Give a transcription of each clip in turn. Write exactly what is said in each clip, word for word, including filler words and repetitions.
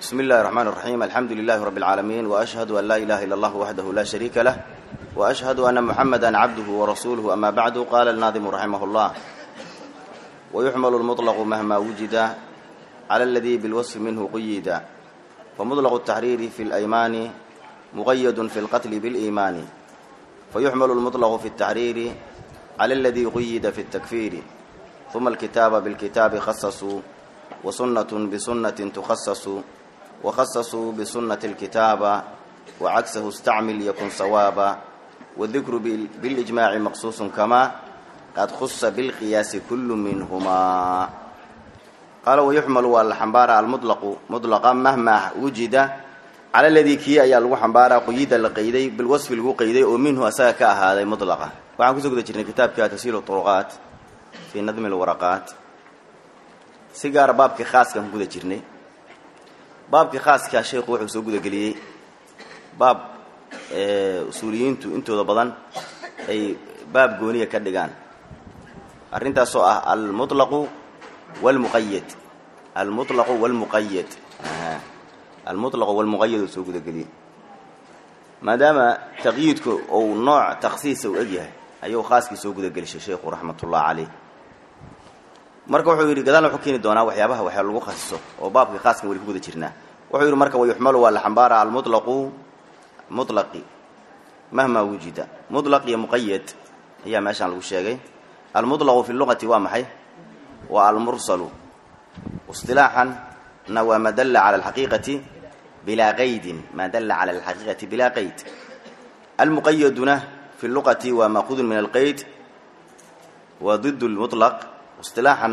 بسم الله الرحمن الرحيم الحمد لله رب العالمين وأشهد أن لا إله إلا الله وحده لا شريك له وأشهد أن محمدا عبده ورسوله أما بعد. قال الناظم رحمه الله: ويحمل المطلق مهما وجد على الذي بالوصف منه قيد، فمطلق التحرير في الأيمان مقيد في القتل بالإيمان، فيحمل المطلق في التحرير على الذي قيد في التكفير، ثم الكتاب بالكتاب خصصوا وسنة بسنة تخصص، وخصصوا بسنة الكتاب وعكسه استعمل يكن صوابا، والذكر بالإجماع مقصوص كما قد خص بالقياس كل منهما. قال: ويحمل والحنبار المطلق مطلقا مهما وجد على الذي كي أي لو حنبار قيد القيدي بالوصف لو قيدي ومنه أساك هذا مطلقا. وعن كسو قد جرنا كتاب كتسهيل الطرقات في نظم الورقات سيجار بابك خاص كان قد جرنا بابك خاص كشيخ وحو سو قد قليي باب أصوليين تو انتو بدن أي باب جونية كدجان أرنتا سؤال المطلق والمقيد المطلق والمقيد آه. المطلق والمقيد سو قد قليي ما دام تقييدك أو نوع تخصيص وأجيه أيوه خاص كسو قد قليش الشيخ رحمة الله عليه. marka wuxuu yiri gadaal wuxuu keenay doonaa waxyaabaha waxa lagu khasiso oo baabka khaaska wali ku guda jirnaa. wuxuu yiri marka wayuhmalu wal xambaara al mutlaqu mutlaqi mahma wujida mutlaq ya muqayyad ayaa meeshan lagu sheegay. al mutlaqu fi lughati waa maxay? wa al mursalu istilahan nawa ma dalla ala al haqiqati bila qayd ma dalla ala al haqiqati bila qayd. al muqayyaduna fi lughati wa ma'khudun min al qayd wa ضد المطلق اصطلاحا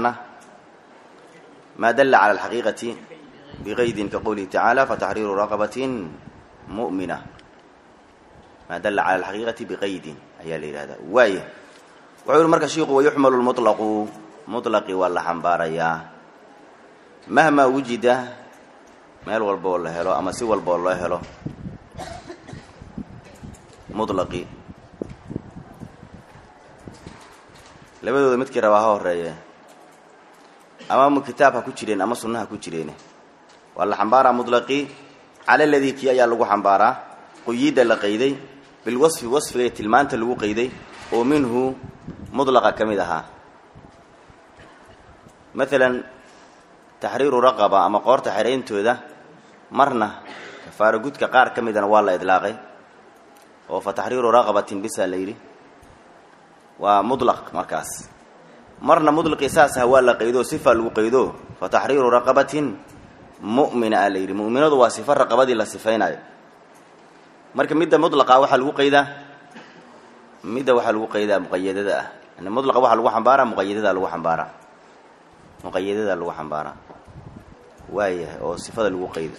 ما دل على الحقيقة بقيد كقوله تعالى: فتحرير رقبة مؤمنة. ما دل على الحقيقة بقيد هي ليلة هذا واي. وعير مركز شيخ: ويحمل المطلق مطلق ولا حنباريا مهما وجد مال والبو الله هلو أما سوى البو الله هلو مطلقي labadooda midkii rabaa ha horeeyay ama kitaabka ku jireen ama sunnaha ku jireen wala xambaara mutlaqi ala alladhi ki ayaa lagu xambaara quyida la qayday bil wasfi wasfiga tilmaanta lagu qayday oo minhu mutlaqa kamid aha. مثلا تحرير رقبه ama qoorta xireyntooda marna kafaara gudka qaar kamidana waa la idlaaqay oo fa tahriiru raqabatin bisa layri ومطلق مركز مرنا مطلق اساسها ولا قيدو صفه لو قيدو فتحرير رقبه مؤمنه عليه مؤمنه وصفه رقبه لا صفيناي marka midda mutlaqa waxa lagu qeyda midda waxa lagu qeyda muqayyadada ah in mutlaqa waxa lagu xambaara muqayyadada lagu xambaara muqayyadada lagu xambaara waaya oo sifada lagu qeydo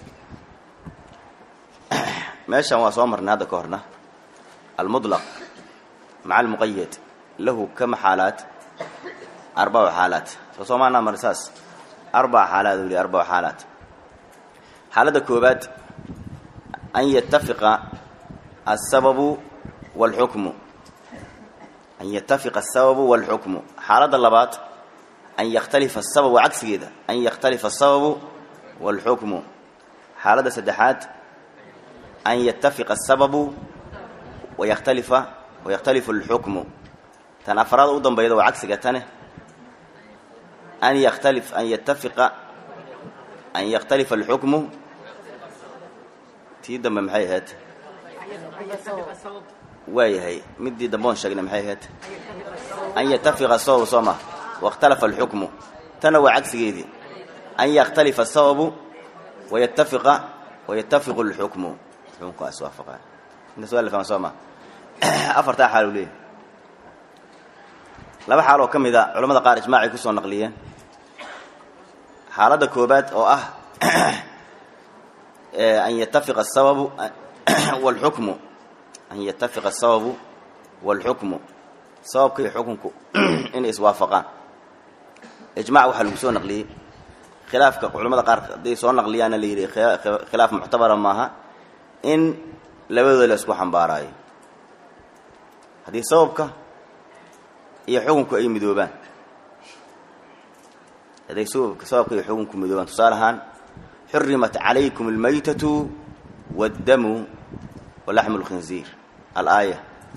meeshan waa soo marnaa hada ka horna al mutlaq مع المقيد له كم حالات؟ أربع حالات. فصومنا مرساس أربع حالات ولي أربع حالات. حالة كوبات أن يتفق السبب والحكم أن يتفق السبب والحكم. حالة اللبات أن يختلف السبب وعكس كده أن يختلف السبب والحكم. حالة سدحات أن يتفق السبب ويختلف ويختلف الحكم. تنافراد أيضا بيضا وعكس جتنه أن يختلف أن يتفق أن يختلف الحكم تيدا ممحيهات واي هي مدي دمون شغله ممحيهات أن يتفق الصواب صما واختلف الحكم تنوع عكس جدي أن يختلف الصواب ويتفق ويتفق الحكم حكم أسوافقا السؤال اللي فهم صما أفرت حاله ليه لما حاله كم إذا علماء قارئ إجماعي كسر نقليا حالة كوبات أو أه أن يتفق السبب والحكم أن يتفق السبب والحكم سبب كي حكمكم إن إسوافقا إجماع وحلو كسر نقلي خلاف علماء قارئ دي سر نقليا أنا اللي خلاف معتبر معها إن لبده لسكو حنباراي هذه سببك هي حكمك أي مدوبان هذه سببك سببك هي حكمك مدوبان تصالحان حرمت عليكم الميتة والدم ولحم الخنزير الآية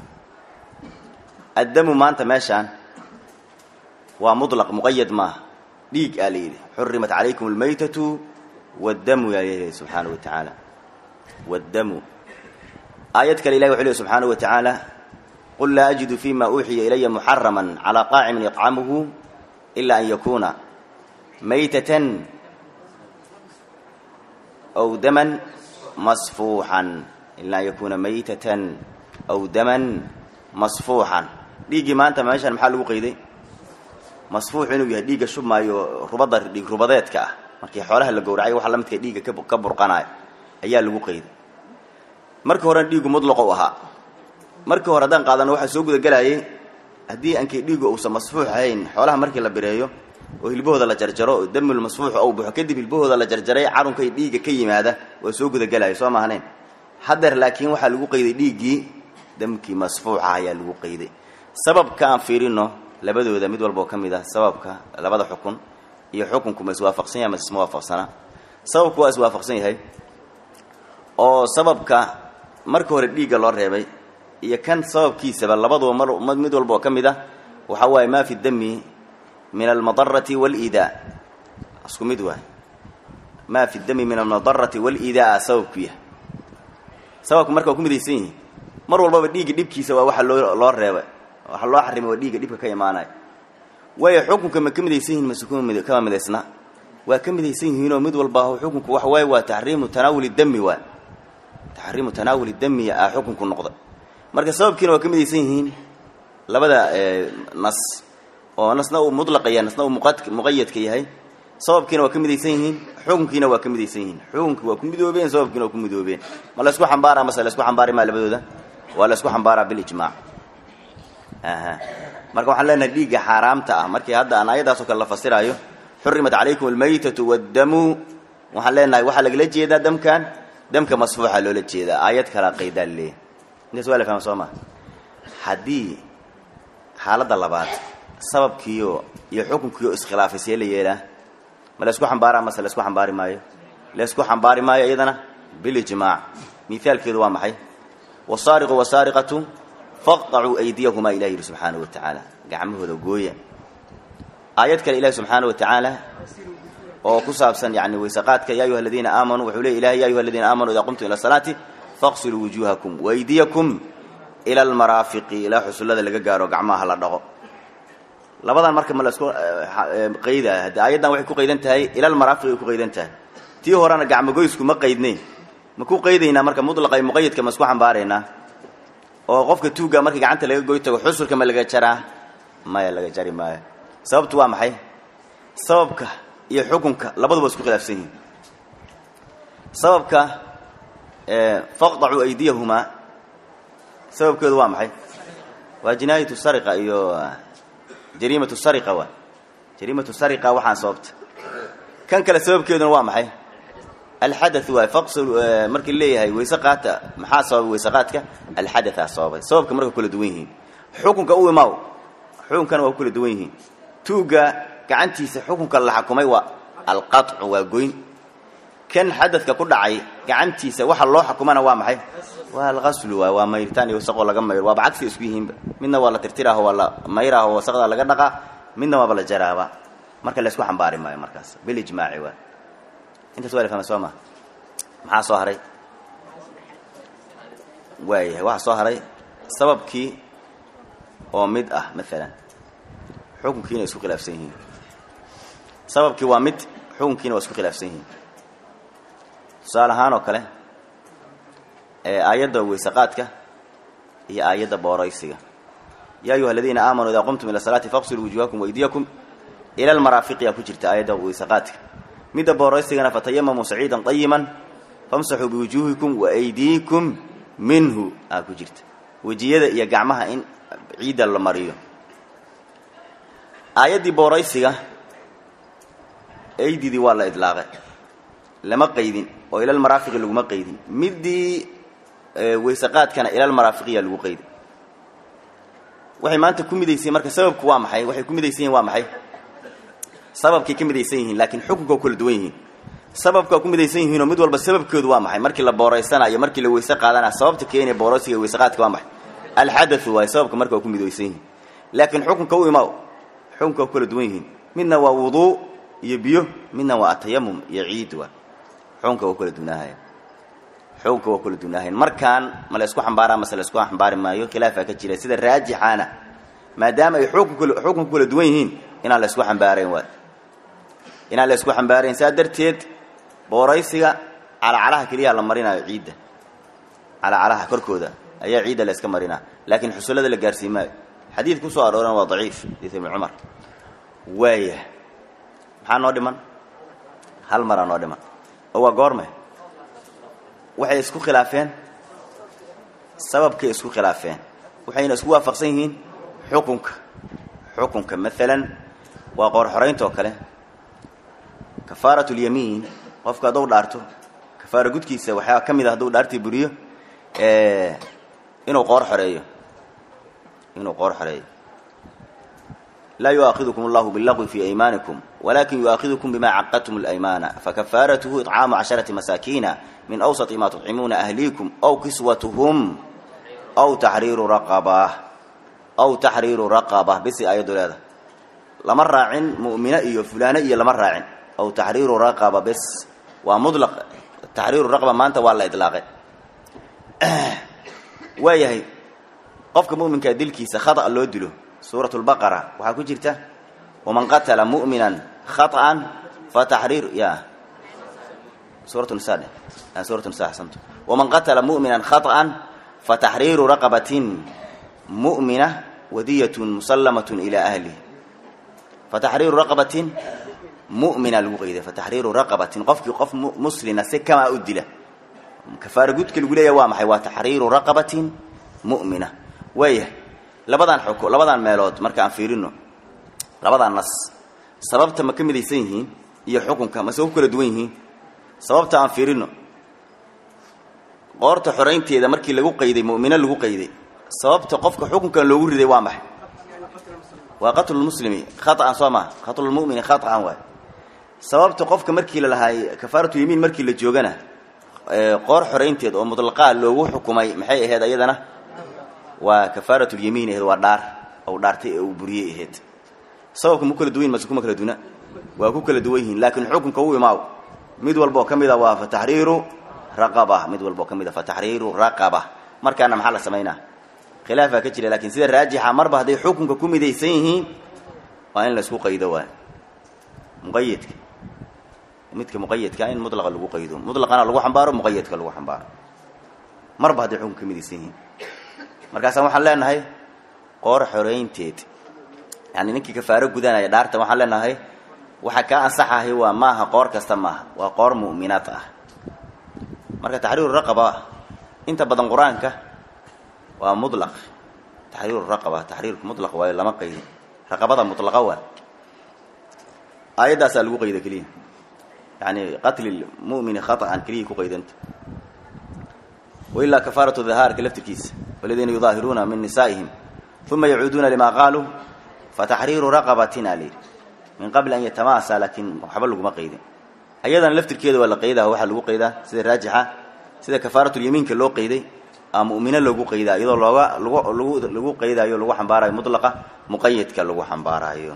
الدم ما أنت ماشان ومطلق مقيد ما ديك آليه حرمت عليكم الميتة والدم يا إلهي سبحانه وتعالى والدم آياتك الإله وحليه سبحانه وتعالى قل لا أجد فيما أوحي إلي محرما على طاعم يطعمه إلا أن يكون ميتة أو دما مصفوحا إلا أن يكون ميتة أو دما مصفوحا ديجي ما أنت ماشي المحل وقيدي مصفوح إنه يهديك شو ما يربض ديك ربضات كه مركي حوالها اللي جورعي وحلمت كديك كبر كبر قناة أيال وقيد مركي هران ديجو مطلق وها مركي هردان قادنا واحد سوق ذا جلاي هدي أنك ديجو أو مصفوح هين حوالها مركي اللي بريو وهالبوه ذا لجرجرة الدم المصفوح أو بحكدي بالبوه ذا لجرجرة عارون كي ديجي كي هذا وسوق ذا جلاي سوا ما هنين حضر لكن واحد وقيد ديجي دمك مصفوح عيال وقيد سبب كان فيرينه labadooda mid walba oo kamid ah sababka labada xukun iyo xukunku ma iswaafaqsan yahay ma iswaafaqsana sababku waa iswaafaqsan yahay oo sababka marka hore dhiiga loo reebay iyo kan sababkiisa labadooda mar mid walba oo kamid ah waxa way ma fi dami min al-madarrati wal-ida asku mid waa ma fi dami min al-madarrati wal-ida sababkiya sababku marka ku midaysan yahay mar walba dhiiga dibkiisa waa waxa loo loo reebay waxa loo xarimay wadiga dibka ka imaanay way xukunka ma kamidaysan yihiin masukuun mid ka midaysna waa kamidaysan yihiin oo mid walba xukunku wax way waa tahriimu tanaawul dami waa tahriimu tanaawul dami ah xukunku noqdo marka sababkiina waa kamidaysan yihiin labada nas oo nasna uu mutlaqaya nasna uu muqayyad ka yahay sababkiina waa kamidaysan yihiin xukunkiina waa kamidaysan yihiin xukunku waa kumidoobeen sababkiina waa kumidoobeen ma la isku xambaara masala isku xambaari ma labadooda wala isku xambaara bil ijmaa aha marka waxaan leenahay dhiiga xaraamta ah markii hadda aan ayadaas oo kala la fasirayo xurrimat alaykum almaytatu wad-damu waxaan leenahay waxa laga jeedaa damkan damka masfuuxa loo la jeedaa ayad kala qeydaan lee inta su'aal fahmo soo ma hadii xaaladda labaad sababkiyo iyo xukunkiyo iskhilaafisay la yeelaa ma la isku xambaara masala isku xambaari maayo la isku xambaari maayo iyadana bil ijmaa mithaalkeedu waa maxay wasariqu wasariqatu فاقطعوا أيديهما إلهي سبحانه وتعالى قعمه ذو قوية آياتك الإله سبحانه وتعالى وكسابسا يعني ويساقاتك يا أيها الذين آمنوا وحولي إلهي يا أيها الذين آمنوا إذا قمتم إلى الصلاة فاغسلوا وجوهكم وأيديكم إلى المرافق إلى حصول هذا اللي قاروا قعمها للرغو لبضا المركب من الأسكور قيدة آياتنا وحي كو قيدنتهي إلى المرافق كو قيدنتهي تيه هرانا قعم قويسكم ما قيدنين ما كو قيدينا مركب مطلقا مقيد كما سكوحا بارينا oo qofka tuuga markii gacanta laga gooyo tago xusulka ma laga jaraa ma laga jari maayo sababtu waa maxay sababka iyo xukunka labaduba isku khilaafsan yihiin sababka ee faqda'u aydiyahuma sababkeedu waa maxay waa jinaayatu sariqa iyo jariimatu sariqa waa jariimatu sariqa waxaan sababta kan kale sababkeeduna waa maxay الحدث وفقصل مركي اللي هي ويسقات محاسب ويسقاتك الحدث أصابه سبب مركي كل دوينه حكم كأوي ماو حكم كانوا كل دوينه توجا كعنتي حكم كالله حكمي والقطع والجوين كان حدث ككل عي كعنتي سوح الله حكمنا وامحي والغسل وميرتاني وسقوا لجمع وبعكس اسمهم منا ولا ترتيره ولا ميره وسقط لجنقة منا ولا جرابة مركي اللي اسمه حنباري ما مركز بالإجماع و انت سؤال فما سوما maxaa soo haray way waxa soo haray sababkii oo mid ah mesela xukunkiina isku khilaafsan yihiin sababkii waa mid xukunkiina isku khilaafsan yihiin salahan oo kale ee aayada weysaqaadka iyo aayada booraysiga ya ayuha alladheena aamanu idha qumtum ila salati faqsilu wujuhakum wa aydiyakum ila almarafiq ya ku jirta aayada weysaqaadka midda booraysigana fatayammamu sa'iidan tayyiban famsahu biwujuhikum wa aydiikum minhu aku jirta wajiyada iyo gacmaha in ciida la mariyo aayadii booraysiga aydidi waa la idlaaqay lama qaydin oo ila almarafiq lagu ma qaydin midii weysaqaadkana ila almarafiqiya lagu qaydin waxay maanta ku midaysay marka sababku waa maxay waxay ku midaysay waa maxay sababkii ka midaysan yihiin laakiin xukunka kala duwan yihiin sababka ku midaysan yihiin oo mid walba sababkoodu waa maxay markii la booraysanayo markii la weyse qaadana sababta keenay booraysiga weyse qaadka waa maxay al hadath waa sababka marka ku midaysan yihiin laakiin xukunka uu imaa xukunka kala duwan yihiin midna waa wudu iyo biyo midna waa tayammum iyo ciid waa xukunka uu kala duwanahay xukunka uu kala duwanahay markaan ma la isku xambaaraa ma la isku xambaari maayo khilaafa ka jira sida raajixana maadaama ay xukunka xukunka kala duwan yihiin inaan la isku xambaareen waa inaan la isku xambaareen saadarteed booraysiga ala calaha kaliya la marinayo ciida ala calaha korkooda ayaa ciida la iska marina laakiin xusulada la gaarsiimay xadiid ku soo arooran waa daciif ibn Umar waaya maxaa noo dhiman hal mar noo dhiman oo waa goorma waxay isku khilaafeen sababkay isku khilaafeen waxayna isku waafaqsan yihiin xukunka xukunka midalan waa qoor xoreynta oo kale kafaaratul yamiin qofka dad dhaarto kafaara gudkiisa waxa kamid ah dad dhaartii buriyo ee inuu qoor xoreeyo inuu qoor xoreeyo لا يؤاخذكم الله باللغو في أيمانكم ولكن يؤاخذكم بما عقدتم الأيمان فكفارته إطعام عشرة مساكين من أوسط ما تطعمون أهليكم أو كسوتهم أو تحرير رقبة أو تحرير رقبة بس آية هذا لمرة عن مؤمنة إيه فلانة إيه لمرة عن أو تحرير رقبة بس ومطلق تحرير الرقبة ما أنت ولا إطلاقه وياهي قفك مؤمن كدلكي سخطأ الله يدله سورة البقرة وحكو جرته ومن قتل مؤمنا خطأ فتحرير يا سورة النساء سورة النساء أحسنت ومن قتل مؤمنا خطأ فتحرير رقبة مؤمنة ودية مسلمة إلى أهله فتحرير رقبة مؤمنة الوغيدة فتحرير رقبة قفك قف مسلمة كما أدله كفار قدك الولاية وامحي وتحرير رقبة مؤمنة ويه labadan xuko labadan meelood marka aan fiirino labadan nas sababta ma kamidaysan yihiin iyo xukunka ma soo kala duwan yihiin sababta aan fiirino qoorta xoreynteeda markii lagu qeyday muumina lagu qeyday sababta qofka xukunkan loogu riday waa maxay waa qatl muslimi khata'an sama qatl mu'min khata'an waa sababta qofka markii la lahaay kafaaratu yamiin markii la joogana qoor xoreynteeda oo mudlaqa loogu xukumay maxay ahayd ayadana وكفارة اليمين هي ودار أو دارتي أو بريه هيت سواء مكل دوين ما سكوا مكل دونا وكل دوين لكن حكم قوي معه مد والبو كم إذا وفتحرير رقبة مد والبو كم إذا فتحرير رقبة مر كان محل سمينا خلافه كتير لكن سير راجح مر بهذه حكم كم إذا يسيه وين لسوق يدوان مقيد متك مقيد كائن مطلق اللي قيده مطلق أنا اللي حنباره مقيد كاللي حنباره مر بهذه حكم كم إذا يسيه markaas waxaan leenahay qoor xoreynteed yani ninkii kafaaro gudanaya dhaarta waxaan leenahay waxa ka ansaxahay waa maaha qoor kasta maaha waa qoor mu'minaat ah marka tahriir raqaba inta badan quraanka waa mudlaq tahriir raqaba tahriir mudlaq waa lama qeyd raqabada mutlaqa waa ayadaas lagu qeydo kaliya yani qatl mu'min khata'an kaliya ku qeydanta وإلا كفارة الظهار كلفت الكيس والذين يظاهرون من نسائهم ثم يعودون لما قالوا فتحرير رقبة عليه من قبل أن يتماسى لكن حبلوا ما قيده أيضا لفت الكيد ولا قيده هو حلو قيده سيد راجحة سيد كفارة اليمين كلو قيده مؤمنا لو قيده أيضا لو لو لو قيده أيضا لو حنبارة مطلقة مقيد كلو حنبارة أيضا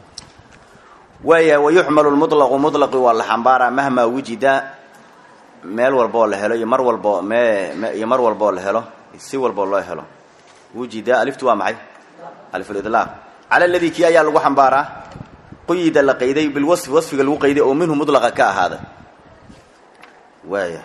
ويحمل المطلق مطلق ولا حنبارة مهما وجد meel walba la helo iyo mar walba ma iyo mar walba la helo si walba loo helo wujida aliftu waa maxay alif al-idlaq ala alladhi ki ayaa lagu xambaara quyida la qeyday bil wasf wasfiga lagu qeyday oo minhu mudlaqa ka ahada waaya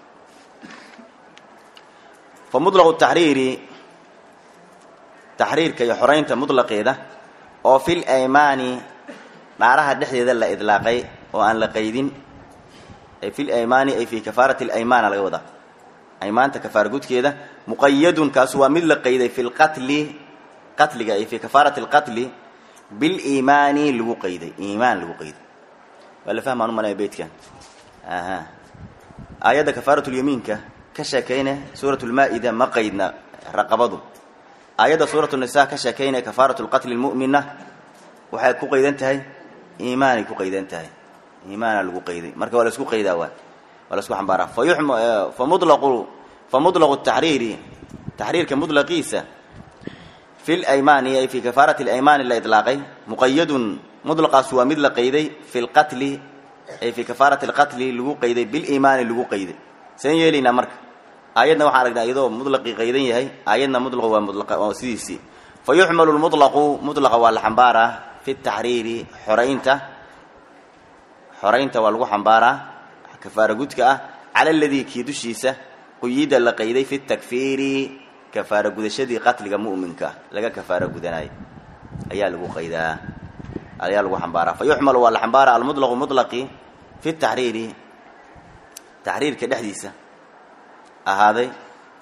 fa mudlaq at-tahriri tahriirka iyo xoreynta mudlaqeeda oo fil aymani dhaaraha dhexdeeda la idlaaqay oo aan la qeydin في الأيمان أي في كفارة الأيمان على وضع أيمان تكفار جود كذا مقيد كاسوا مثل قيد في القتل قتل أي في كفارة القتل بالإيمان لو قيد إيمان لو قيد ولا فهم أنا من بيت كان أها آيات كفارة اليمين ك كشكينا سورة المائدة ما قيدنا رقبضه آيات سورة النساء كشكينا كفارة القتل المؤمنة وحيكون قيد انتهي إيمانك قيد انتهي إيمانا لغو قيدي مركا ولا اسكو قيدا ولا اسكو حنبارا فيحم فمطلق فمطلق التحرير تحرير كمطلقيسة في الأيمان أي في كفارة الأيمان اللي إطلاقي مقيد مطلق سوى مثل قيدي في القتل أي في كفارة القتل لغو قيدي بالإيمان لغو قيدي سنيلينا مرك آياتنا وحارقنا أيضا مطلق قيدين هي آياتنا مطلق ومطلق وسيسي فيحمل المطلق مطلق والحنبارة في التحرير حرينته حرينته والغو حنبارة كفارة قدك على الذي كيدوشيسه قيد لقيدي في التكفير كفارة قدشدي قتل مؤمنك لقى كفارة قدناي أيها لغو قيدا أيها لغو حنبارة فيحمل والحنبارة المطلق مطلقي في التحرير تحرير كدحديسة هذا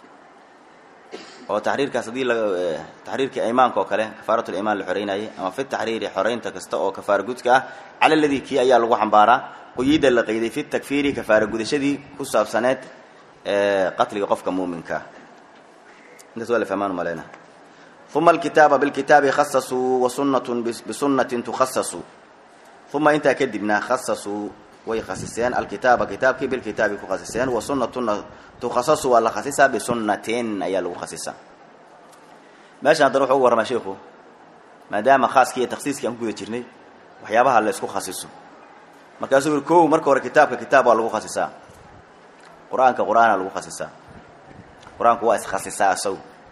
هو تحرير كصديق تحرير كإيمان كوكله كفارة الإيمان الحرين أي أما في التحرير حرين تكستو كفارة قدك على الذي كي أيها لغو حنبارة قيد لقيدي في التكفير كفارة قدشدي كسب سنة قتل قفك مؤمنك نسأل فمان مالنا ثم الكتاب بالكتاب خصصوا وسنة بسنة تخصص ثم انت كدبنا خصصوا ويخصصين الكتاب كتابك بالكتاب خصصين وسنة تخصص ولا خصصها بسنتين أي لو خصصها ماشي نروح أول ما شيخه ما دام خاص كي تخصيص كي أمكو يجرني وحيابها اللي اسكو خصصه مركز الكو مركز الكتاب ككتاب ولا لو خصصها قرآن كقرآن لو خصصها قرآن كواس خصصها سو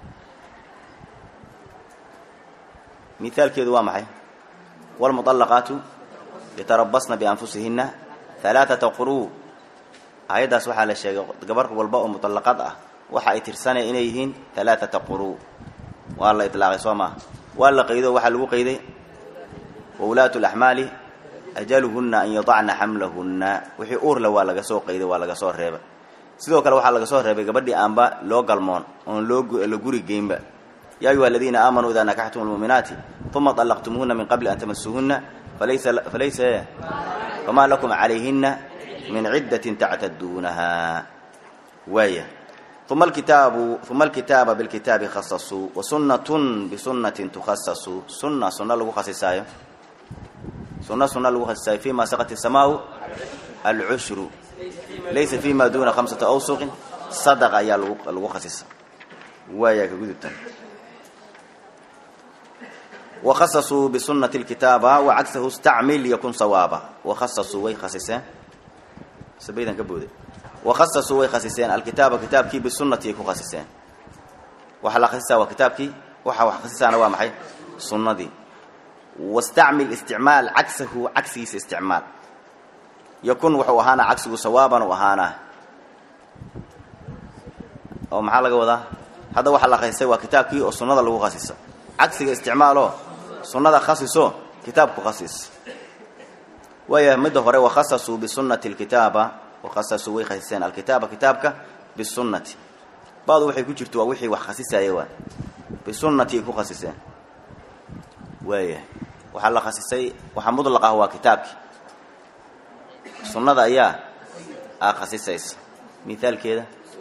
مثال كذا وامحي والمطلقات يتربصن بأنفسهن ثلاثة قروء هيدا سوحة للشيء قبرك والباء مطلقات وحا يترسان إليهن ثلاثة قروء والله إطلاق سوما والله قيده وحا لو قيده وولاة الأحمال أجلهن أن يضعن حملهن وحي أورلا ولا قصو قيده ولا قصو ريبا sidoo kale waxa laga soo reebay gabadhii aanba loo galmoon oo loo la guri geynba ya ayu alladina aamanu idha nakahtum almu'minati thumma talaqtumuhunna min qabli an tamassuhunna falaysa falaysa fama lakum alayhinna min 'iddatin ta'taddunaha waya thumma alkitabu thumma alkitaba bilkitabi khassasu wa sunnatun bi sunnatin tukhassasu sunna sunna lagu khassisayo sunna sunna lagu khassisayo fi ma saqati as-samaa'u al-'ushru ليس فيما دون خمسة أوسق صدق يا الوخصص ويا كجدت وخصصوا بسنة الكتابة وعكسه استعمل يكون صوابا وخصصوا ويخصصان سبيدا كبودي وخصصوا ويخصصان الكتابة كتاب كي بالسنة يكون خصصان وحلا خصصا وكتاب كي وحا خصصان وامحي السنة دي واستعمل استعمال عكسه عكسي استعمال يكون وحوهانا عكسه صوابا وهانا او maxaa laga wadaa hada waxa la qaysay waa kitaabkii oo sunnada lagu qasiso عكسه استعماله sunnada khasiso kitaabku khasis waya mid hore wa khasasu bi sunnati alkitaba wa khasasu way khasiseen alkitaba kitabka bi sunnati baad waxay ku jirto waa wixii wax khasisay waa bi sunnati ku khasiseen waya waxa la khasisay waxa mudlaqa waa kitaabki sunnada ayaa akhasisays مثال كده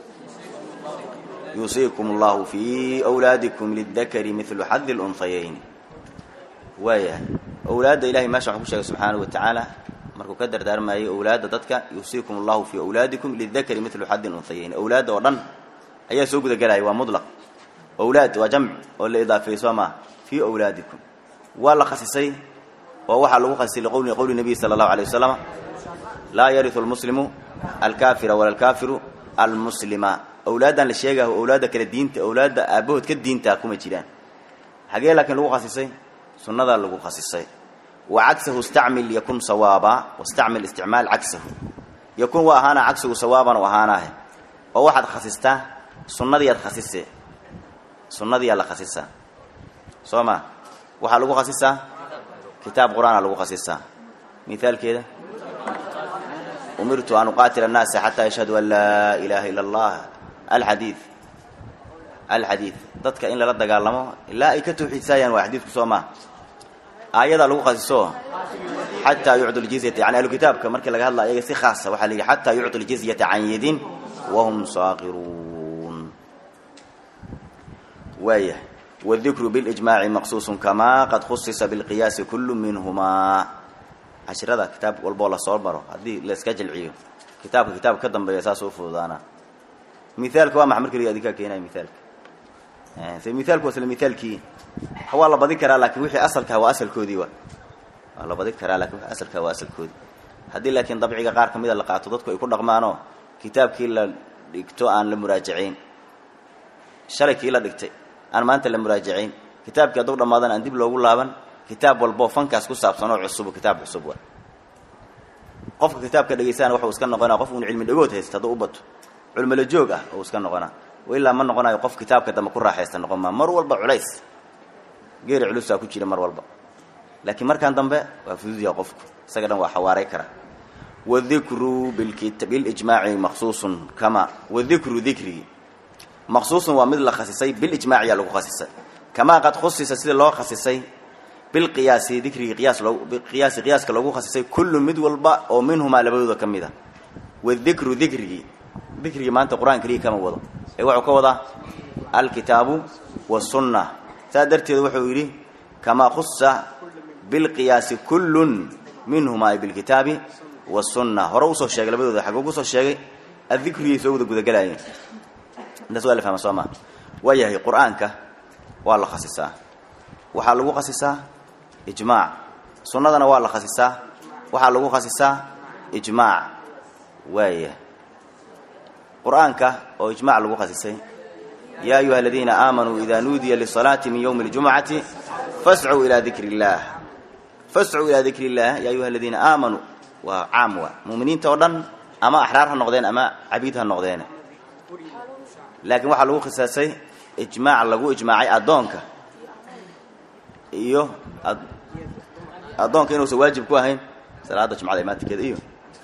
يوصيكم الله في أولادكم للذكر مثل حظ الأنثيين ويا أولاد إلهي ما شاء الله سبحانه وتعالى مركو قدر دار ما هي أولاد ضدك يوصيكم الله في أولادكم للذكر مثل حظ الأنثيين أولاد ورن أي سوق ذا جلاي ومطلق أولاد وجمع ولا إضافة سما في أولادكم ولا خصيصي ووحى له خصيصي لقول قول النبي صلى الله عليه وسلم لا يرث المسلم الكافر ولا الكافر المسلم أولادا للشيء أولادك للدين أولاد أبوه كالدين تأكم جيران حاجة لكن لو خصيصي سنة لو خصيصي وعكسه استعمل يكون صوابا واستعمل استعمال عكسه يكون وهانا عكسه صوابا وهانا وواحد خصيصته سنة دي خصيصه سنة دي على خصيصه سوما waxa lagu khasisa kitaab quraan lagu khasisa مثال كده أمرت أن أقاتل الناس حتى يشهدوا أن لا إله إلا الله الحديث الحديث ضدك إن لا دغالمو إلا أي كتب حسايا وحديث سوما آيات لو خصيصو حتى يعطوا الجزية يعني أهل الكتاب كمركي لغا الله أي سي خاصة وحا حتى يعطوا الجزية عن يد وهم صاغرون ويه والذكر بالإجماع مخصوص كما قد خصص بالقياس كل منهما عشرة كتاب والبولا صور هذه لسكجل عيو كتاب كتاب كدم بيساسه فوضانا مثالك وما حمرك لي هذيك كينا مثالك يعني في مثالك وصل مثال كي هو الله بذكر لك وحي أصلك هو أصل كودي وا الله بذكر لك وحي أصلك هو أصل كودي هذه لكن طبيعي قار كم إذا لقعت ضدك يكون رغمانه كتاب كيلا دكتو عن المراجعين شرك كيلا دكتي أنا ما أنت المراجعين كتاب كدور رمضان عندي بلوغ لابن كتاب والبوفن كاس كسب صنوع عصب كتاب عصب قف كتاب كده يسان وحو اسكن نقنا قف من علم دغوت هيست دوبت علم الجوج اه او اسكن نقنا وإلا ما نقنا يقف كتاب كده ما كره هيست نقما مر والبا عليس غير علوسا ku jira mar walba laakiin markaan dambe waa fududiya qofku isaga dhan waa xawaaray kara wadhikru bil kitab bil ijma'i makhsuusun kama wadhikru dhikri makhsuusun waa mid la khasisay bil ijma'i lagu khasisay kama qad khussisa sida loo khasisay بالقياس ذكري قياس لو بقياس قياس كلو خصيصي كل مد والبا او منهما لبدود كميدا والذكر ذكري ذكري ما انت قران كريم كما وضو اي وحو كودا الكتاب والسنه سادرتي وحو يري كما خص بالقياس كل منهما بالكتاب والسنه هروسو شيغ لبدود حقو سو شيغي الذكر يسود غدغلاين ده سؤال فهم سوما ويهي قرانك والله خصيصا waxa lagu qasisaa ijmaac sunnadana waa la qasisaa waxa lagu qasisaa ijmaac waaya quraanka oo ijmaac lagu qasisay ya ayuha alladheena aamanu idha nudiya lis-salati min yawm al-jum'ati fas'u ila dhikrillah fas'u ila dhikrillah ya ayuha alladheena aamanu wa aamwa mu'miniinta oo dhan ama ahraar ha noqdeen ama abiid ha noqdeen laakiin waxa lagu qasisay ijmaac lagu ijmaacay adoonka iyo adoonka inuu waajib ku ahayn salaada jumcada imaadkeeda iyo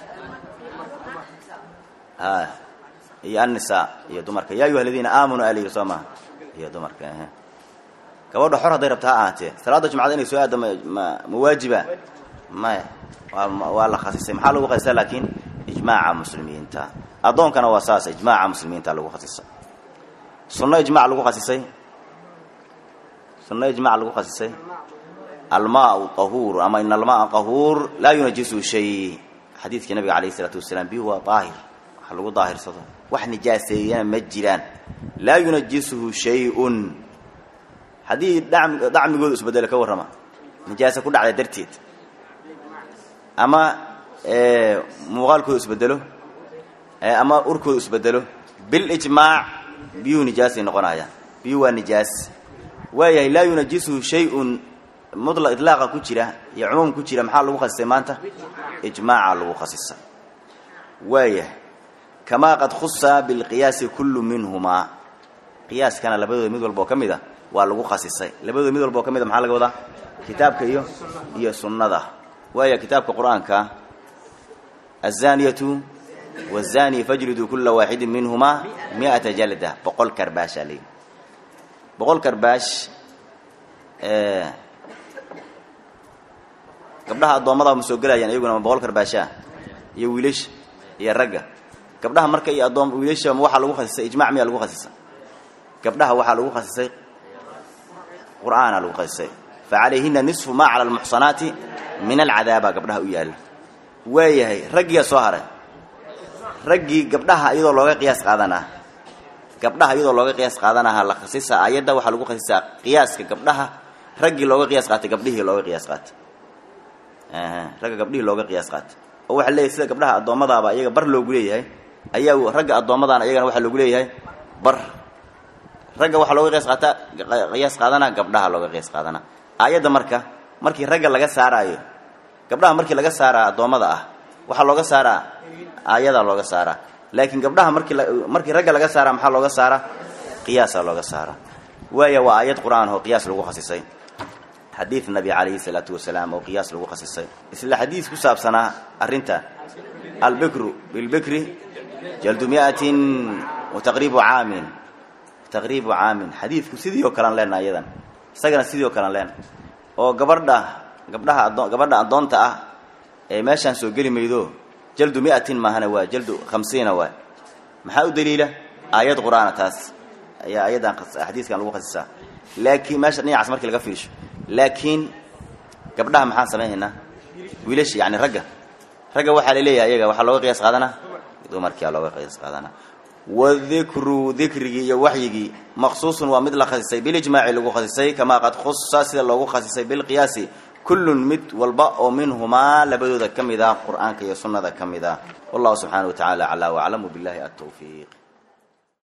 ha iyo annisa iyo dumarka yaa ayuha alladheena aamanu alayhi sama iyo dumarka ha gabadha xor haday rabtaa aate salaada jumcada inay soo aadama ma waajiba ma waa la khasisay maxaa lagu qasay laakiin ijmaaca muslimiinta adoonkana waa saas ijmaaca muslimiinta lagu khasisay sunna ijmaac lagu khasisay sunna ijmaac lagu khasisay الماء طهور أما إن الماء طهور لا ينجسه شيء حديث النبي عليه الصلاة والسلام به هو طاهر حلو ظاهر صدق وحن جاسيان مجران لا ينجسه شيء حديث دعم دعم يقول اسبدل كورما نجاسة كل على درتيت أما اه مغال كل اسبدله اه أما أركض اسبدله بالإجماع بيو نجاسة نقنايا بيو نجاس وهي لا ينجسه شيء مطلق إطلاقا كجرة يعموم كجرة محل لو خصص مانته إجماع لو خصص ويه كما قد خص بالقياس كل منهما قياس كان لبدو ميد والبو كميده waa lagu khasisay labada mid walba kamid maxaa laga wadaa kitaabka iyo iyo sunnada waya kitaabka quraanka azaniyatu wazani fajlidu kull wahid minhuma mi'ata jalda boqol karbash ali boqol karbash ee gabdhaha adoomada ma soo galayaan iyaguna boqol karbaasha iyo wiilish iyo ragga gabdhaha marka ay adoom wiilisha waxa lagu khasisay ijmaac miya lagu khasisay gabdhaha waxa lagu khasisay قرآن الوقيسي فعليهن نصف ما على المحصنات من العذاب قبلها ويال وياهي رقي صهره رقي قبلها ايضا لوغا قياس قادنا قبلها ايضا لوغا قياس قادنا لا خصيصه ايدا waxa lagu qiyaasaa qiyaaska gabdhaha raqi looga qiyaas qaatay gabdhihii looga qiyaas qaatay ee raqi gabdhihii looga qiyaas qaatay oo waxa leeyahay sida gabdhaha adoomadaaba iyaga bar loogu leeyahay ayaa raqi adoomadana iyagana waxa loogu leeyahay bar ragga waxa looga qiyaas qaata qiyaas qaadana gabdhaha looga qiyaas qaadana aayada marka markii ragga laga saarayo gabdhaha markii laga saara adoomada ah waxa looga saara aayada looga saara laakiin gabdhaha markii markii ragga laga saara maxaa looga saara qiyaas looga saara waya waa aayad quraan oo qiyaas lagu khasisay hadith nabi alayhi salatu wasalaam oo qiyaas lagu khasisay isla hadith ku saabsana arinta al-bikru bil-bikri jaldu mi'atin wa taqribu 'aamin تقريب عام حديث كسيديو كلام لنا ايضا سغنا سيديو كلام لنا oo gabadha gabdhaha gabadha adoonta ah ee meeshan soo gali meedo jaldu mi'atin ma hana waa jaldu khamsiin waa maxaa u daliila aayad quraana taas ayaa aayadan xadiiskan lagu khasisa laakiin meesha dhinacaas markii laga fiisho laakiin gabdhaha maxaan sameeynaa wiilash yani ragga ragga waxa la leeyahay iyaga waxa looga qiyaas qaadana dumarkii looga qiyaas qaadana wadhikru dhikrigi iyo waxyigi maqsuusun waa mid la khasisay bil ijmaa'i lagu khasisay kama qad khussa sida loogu khasisay bil qiyaasi kullun mid walba oo minhuma labadooda kamida quraanka iyo sunnada kamida wallahu subhanahu wa ta'ala ala wa a'lamu billahi at-tawfiq